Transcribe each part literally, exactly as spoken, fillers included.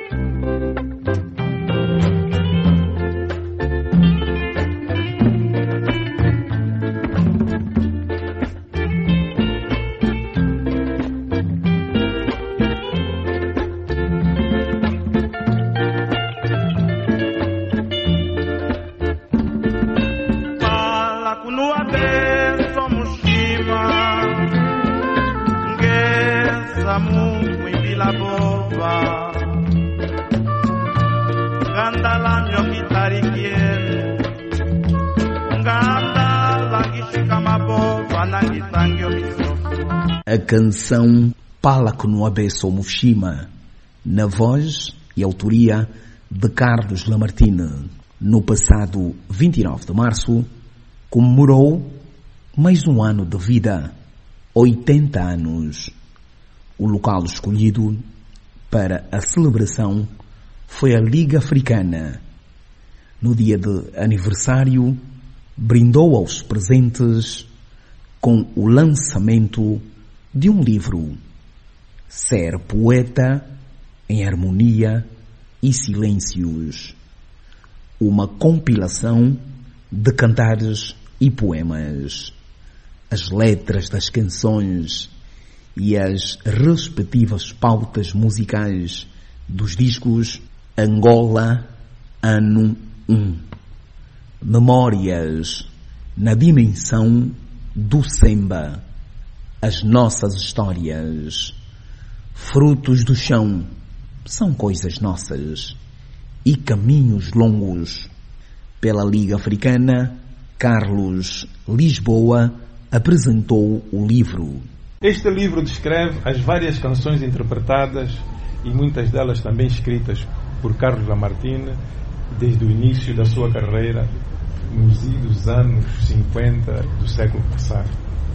A canção Palakunuabe Somushima, na voz e autoria de Carlos Lamartine, no passado vinte e nove de março, comemorou mais um ano de vida, oitenta anos. O local escolhido para a celebração foi a Liga Africana. No dia de aniversário, brindou aos presentes com o lançamento de um livro, Ser Poeta em Harmonia e Silêncios, uma compilação de cantares e poemas, as letras das canções e as respectivas pautas musicais dos discos Angola, Ano um. Memórias na dimensão do Semba. As nossas histórias, frutos do chão, são coisas nossas, e caminhos longos. Pela Liga Africana, Carlos Lisboa apresentou o livro. Este livro descreve as várias canções interpretadas e muitas delas também escritas por Carlos Lamartine desde o início da sua carreira nos anos cinquenta do século passado.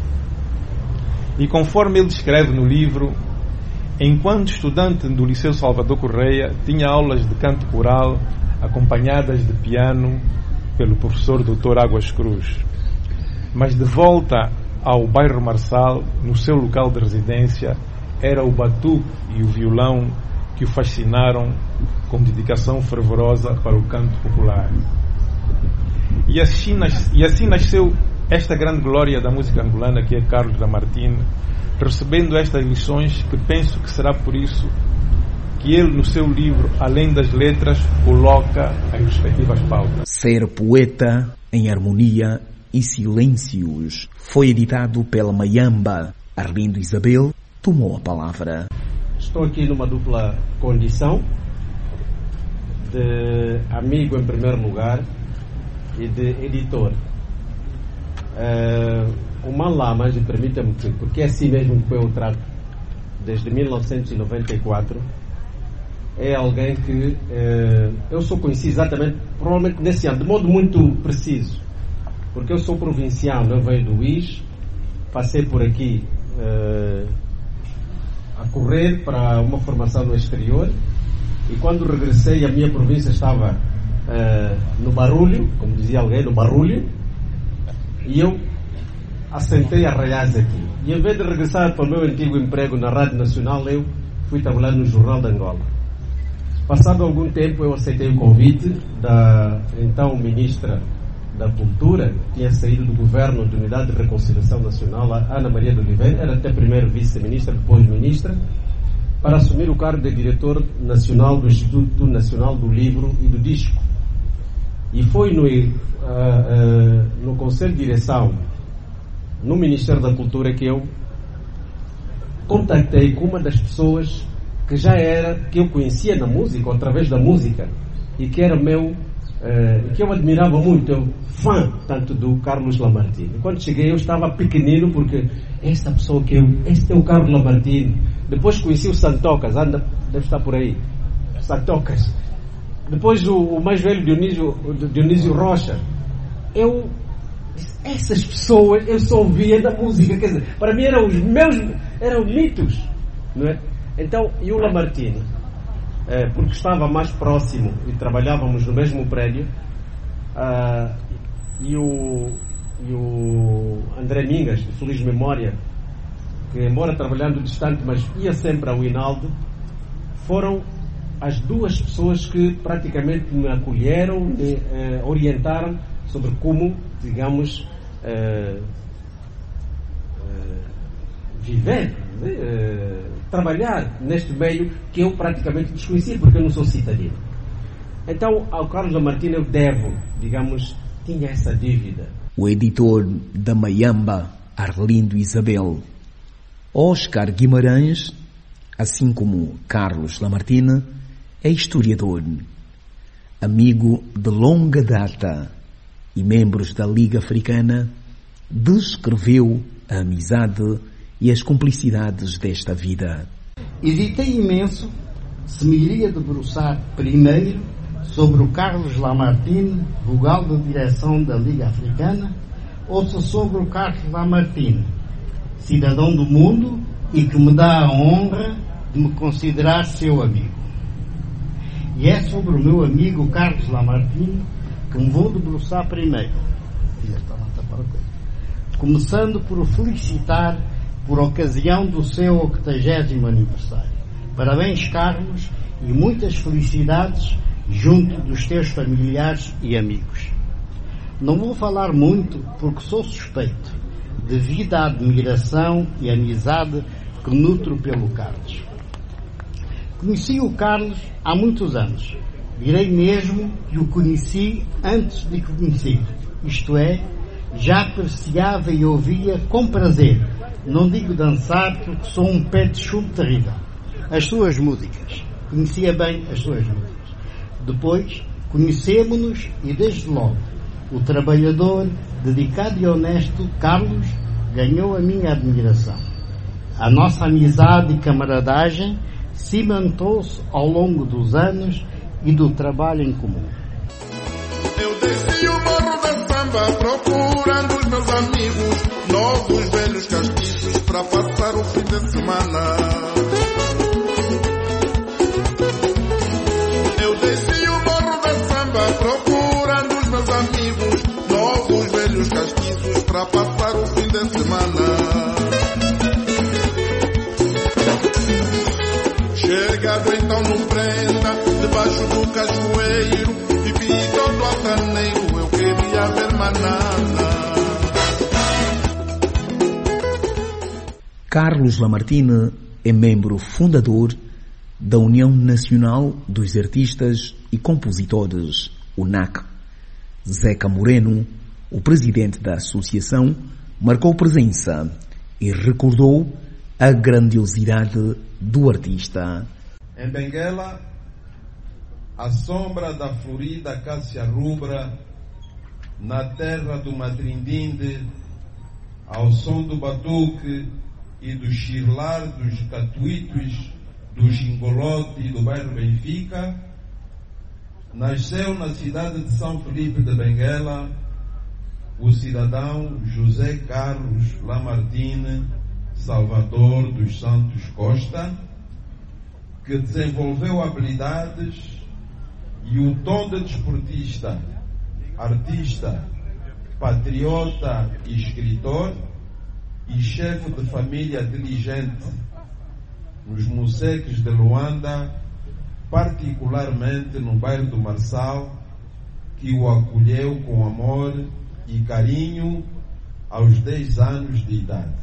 E conforme ele descreve no livro, enquanto estudante do Liceu Salvador Correia, tinha aulas de canto coral acompanhadas de piano pelo professor doutor Águas Cruz. Mas de volta ao bairro Marçal, no seu local de residência, era o batuque e o violão que o fascinaram com dedicação fervorosa para o canto popular. E assim, e assim nasceu esta grande glória da música angolana, que é Carlos Lamartine, recebendo estas lições, que penso que será por isso que ele, no seu livro, além das letras, coloca as respectivas pautas. Ser Poeta em Harmonia e Silêncios foi editado pela Mayamba. Arlindo Isabel tomou a palavra. Estou aqui numa dupla condição de amigo em primeiro lugar e de editor. Uh, o Manlá, mas permita-me que, porque é assim mesmo que eu o trato desde mil novecentos e noventa e quatro, é alguém que uh, eu só conheci exatamente, provavelmente nesse ano, de modo muito preciso, porque eu sou provinciano, eu venho do I S, passei por aqui uh, a correr para uma formação no exterior, e quando regressei a minha província estava uh, no barulho, como dizia alguém, no barulho. E eu assentei a raiz aqui. E em vez de regressar para o meu antigo emprego na Rádio Nacional, eu fui trabalhar no Jornal de Angola. Passado algum tempo, eu aceitei o convite da então Ministra da Cultura, que tinha saído do Governo de Unidade de Reconciliação Nacional, a Ana Maria de Oliveira, era até primeiro vice-ministra, depois ministra, para assumir o cargo de diretor nacional do Instituto Nacional do Livro e do Disco. E foi no, uh, uh, no Conselho de Direção, no Ministério da Cultura, que eu contactei com uma das pessoas que já era, que eu conhecia na música, ou através da música, e que era meu, uh, que eu admirava muito, eu fã tanto do Carlos Lamartine. Quando cheguei eu estava pequenino, porque esta pessoa que eu, este é o Carlos Lamartine. Depois conheci o Santocas, anda, deve estar por aí, Santocas. Depois o, o mais velho Dionísio, Dionísio Rocha. Eu, essas pessoas, eu só ouvia da música, quer dizer, para mim eram os meus, eram mitos, não é? Então, e o Lamartine, é, porque estava mais próximo e trabalhávamos no mesmo prédio, ah, e, o, e o André Mingas, de feliz memória, que embora trabalhando distante, mas ia sempre ao Hinaldo, foram as duas pessoas que praticamente me acolheram, me eh, orientaram sobre como, digamos, eh, eh, viver, eh, trabalhar neste meio que eu praticamente desconhecia, porque eu não sou citadino. Então, ao Carlos Lamartine eu devo, digamos, tinha essa dívida. O editor da Mayamba, Arlindo Isabel, Oscar Guimarães, assim como Carlos Lamartine, é historiador, amigo de longa data e membros da Liga Africana, descreveu a amizade e as cumplicidades desta vida. Hesitei imenso se me iria debruçar primeiro sobre o Carlos Lamartine, vogal da direção da Liga Africana, ou se sobre o Carlos Lamartine, cidadão do mundo e que me dá a honra de me considerar seu amigo. E é sobre o meu amigo Carlos Lamartine que me vou debruçar primeiro. Começando por o felicitar por ocasião do seu octagésimo aniversário. Parabéns, Carlos, e muitas felicidades junto dos teus familiares e amigos. Não vou falar muito porque sou suspeito, devido à admiração e amizade que nutro pelo Carlos. Conheci o Carlos há muitos anos. Direi mesmo que o conheci antes de conhecer. Isto é, já apreciava e ouvia com prazer. Não digo dançar porque sou um pé de chumbo terrível. As suas músicas. Conhecia bem as suas músicas. Depois, conhecemo-nos e desde logo o trabalhador, dedicado e honesto Carlos ganhou a minha admiração. A nossa amizade e camaradagem cimentou-se ao longo dos anos e do trabalho em comum. Eu desci o morro da samba procurando os meus amigos, novos, velhos, castiços, para passar o fim de semana. Eu desci o morro da samba procurando os meus amigos, novos, velhos, castiços, para passar o fim de semana. Chegado então no prenda, debaixo do cajueiro, vivi todo altaneiro, eu queria ver manada. Carlos Lamartine é membro fundador da União Nacional dos Artistas e Compositores, U N A C. Zeca Moreno, o presidente da associação, marcou presença e recordou a grandiosidade do artista. Em Benguela, à sombra da florida acácia rubra, na terra do Matrindinde, ao som do batuque e do chirlar dos catuítos, do Gingolote e do bairro Benfica, nasceu na cidade de São Felipe de Benguela o cidadão José Carlos Lamartine Salvador dos Santos Costa, que desenvolveu habilidades e o tom de desportista, artista, patriota e escritor, e chefe de família diligente nos Museques de Luanda, particularmente no bairro do Marçal, que o acolheu com amor e carinho aos dez anos de idade.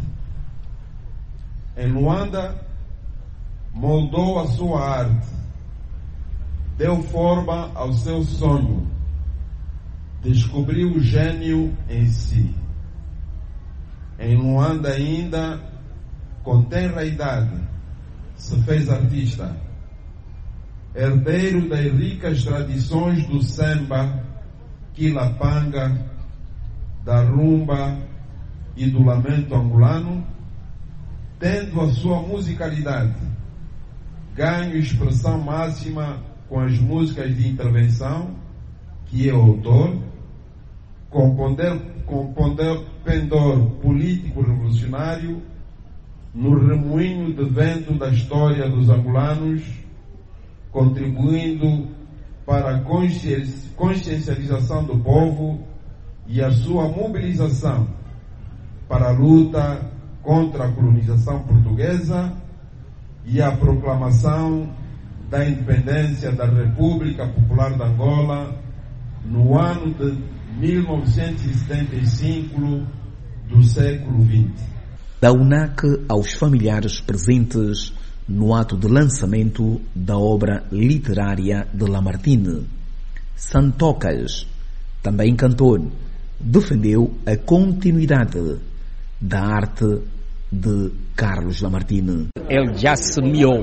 Em Luanda, moldou a sua arte, deu forma ao seu sonho, descobriu o gênio em si. Em Luanda ainda, com tenra idade, se fez artista, herdeiro das ricas tradições do samba, quilapanga, da rumba e do lamento angolano, tendo a sua musicalidade ganho expressão máxima com as músicas de intervenção, que é autor, com poder, com poder pendor político revolucionário, no remoinho de vento da história dos angolanos, contribuindo para a consciencialização do povo e a sua mobilização para a luta contra a colonização portuguesa e a proclamação da independência da República Popular de Angola no ano de mil novecentos e setenta e cinco do século vinte. Da U N A C aos familiares presentes no ato de lançamento da obra literária de Lamartine. Santocas, também cantor, defendeu a continuidade da arte de Carlos Lamartine. Ele já semeou.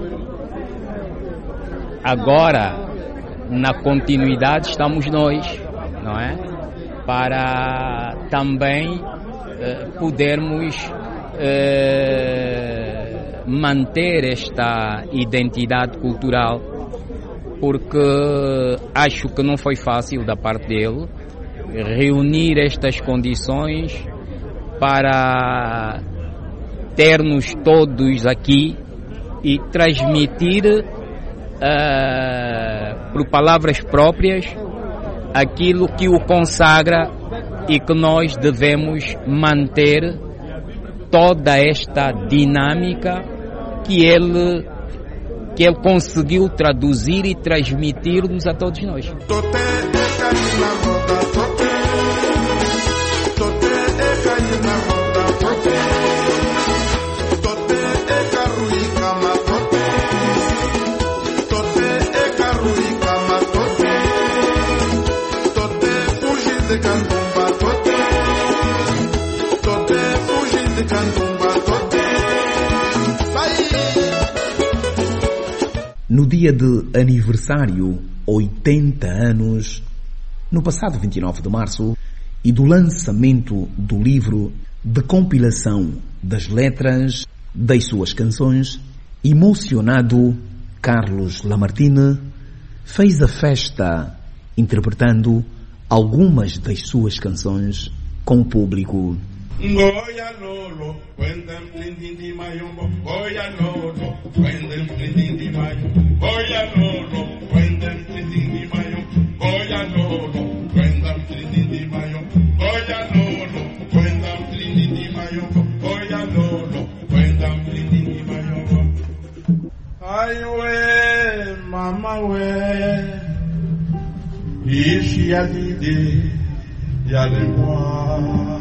Agora, na continuidade, estamos nós, não é? Para também eh, podermos eh, manter esta identidade cultural, porque acho que não foi fácil da parte dele reunir estas condições para termos todos aqui e transmitir uh, por palavras próprias aquilo que o consagra e que nós devemos manter toda esta dinâmica que ele que ele conseguiu traduzir e transmitir-nos a todos nós. No dia de aniversário, oitenta anos, no passado vinte e nove de março, e do lançamento do livro de compilação das letras das suas canções, emocionado, Carlos Lamartine fez a festa interpretando algumas das suas canções com o público. Goya Lolo, cuentan flindin di mayombo, Goya Lolo, cuentan flindin di mayombo, Goya Lolo, cuentan flindin di mayombo, Goya Lolo, cuentan flindin di mayombo, Goya Lolo, cuentan flindin di mayombo, Goya Lolo, cuentan flindin di mayombo. Ay we, mama we, ishi ya didi, ya de moi.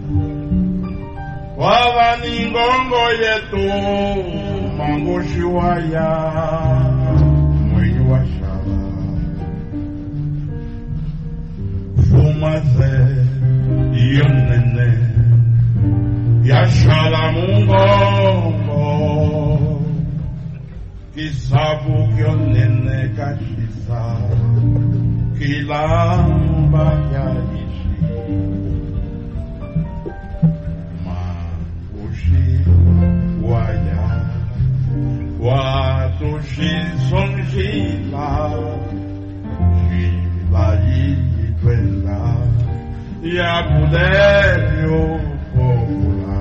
Wawani ngongo yetu mango shiwaya mwenye washala fumase yonene yashala mungongo kisabu kyonene kashisa kilamba yaishi Waya, watu shisonjila, shila yitwenda, ya kudelio kola.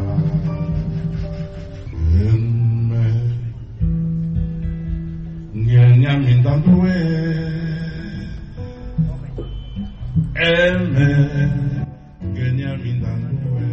Emme, nyanya mindandwe, emme, nyanya mindandwe.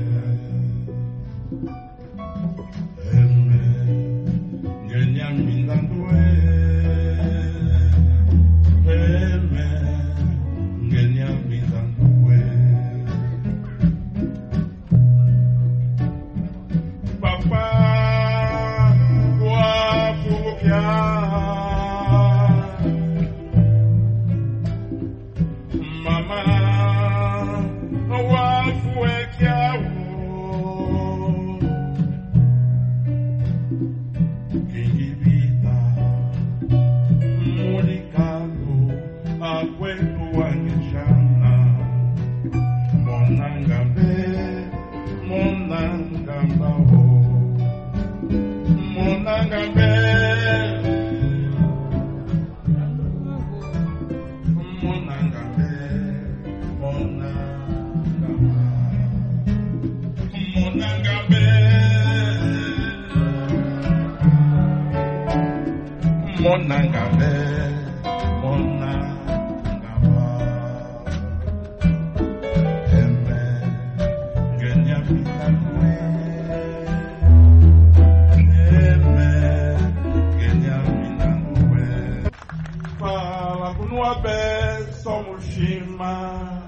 Makunua be somushima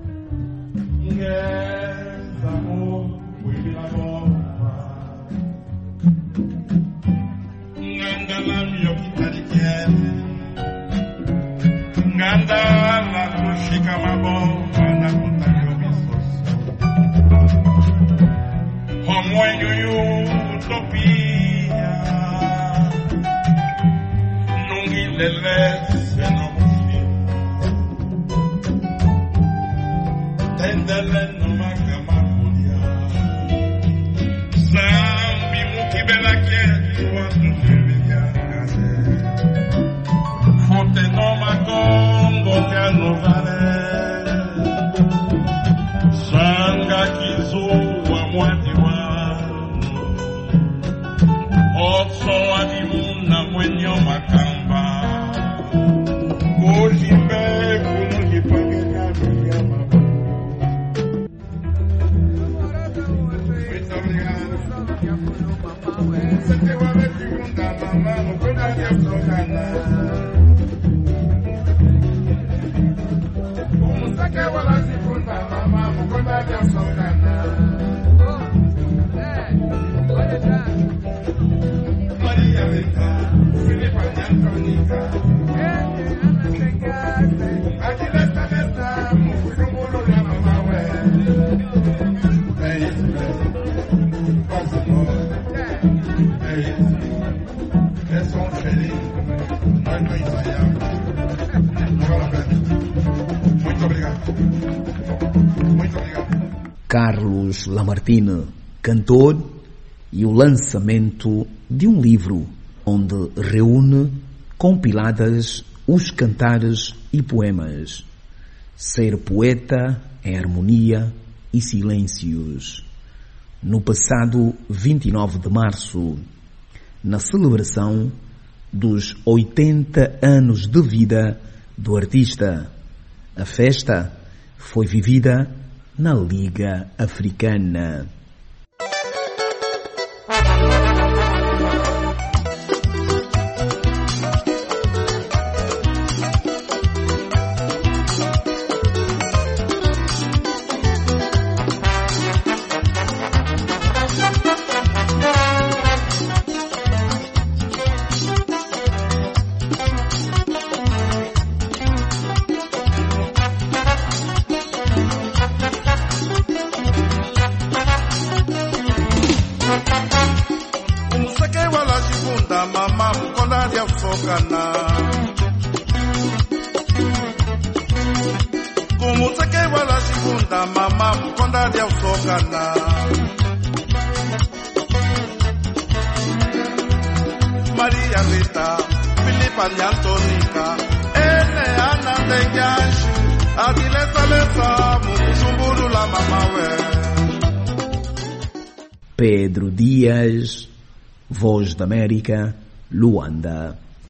ngeza mo wibila bomba ngangala myo kitarike ngandala kushika mabomba na kutayo misoso homwenyo utopia nungilele Tendele no makamakulia Zambi mukibela kietu watu tuliya kaze Fote no makongo kano vale Sanga kizu wa mwati wano Otso adimuna mwenyo makamba Kujimbe kunujipage kaduya mababa Maria Vita, Filipa Antonica, aqui nesta mesa, muito bolo da mamãe. É isso, quase morre. É isso, é só um cheirinho, nós não ensaiamos. Muito obrigado. Muito obrigado. Carlos Lamartine, cantor, e o lançamento de um livro onde reúne compiladas os cantares e poemas. Ser poeta é harmonia e silêncios. No passado vinte e nove de março, na celebração dos oitenta anos de vida do artista, a festa foi vivida na Liga Africana. Maria Rita, Filipa Antonica, Ene Ana Tenyashi, Adilesa Lesa, Mukuchumburu la Mamawe. Pedro Dias, Voz da América, Luanda.